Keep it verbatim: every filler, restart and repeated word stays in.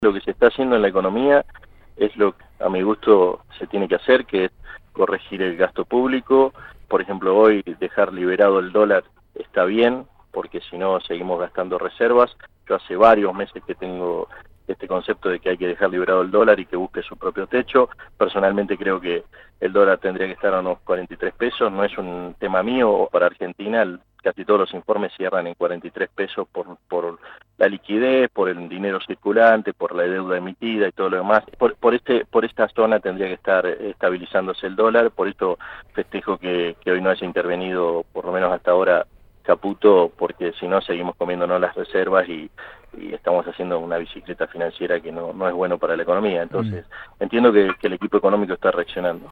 Lo que se está haciendo en la economía es lo que a mi gusto se tiene que hacer, que es corregir el gasto público. Por ejemplo, hoy dejar liberado el dólar está bien, porque si no seguimos gastando reservas. Yo hace varios meses que tengo este concepto de que hay que dejar liberado el dólar y que busque su propio techo. Personalmente creo que el dólar tendría que estar a unos cuarenta y tres pesos, no es un tema mío. Para Argentina casi todos los informes cierran en cuarenta y tres pesos por, por la liquidez, por el dinero circulante, por la deuda emitida y todo lo demás. Por, por, este, por esta zona tendría que estar estabilizándose el dólar, por esto festejo que, que hoy no haya intervenido, por lo menos hasta ahora, Caputo, porque si no seguimos comiéndonos las reservas y, y estamos haciendo una bicicleta financiera que no, no es bueno para la economía. Entonces, mm. entiendo que, que el equipo económico está reaccionando.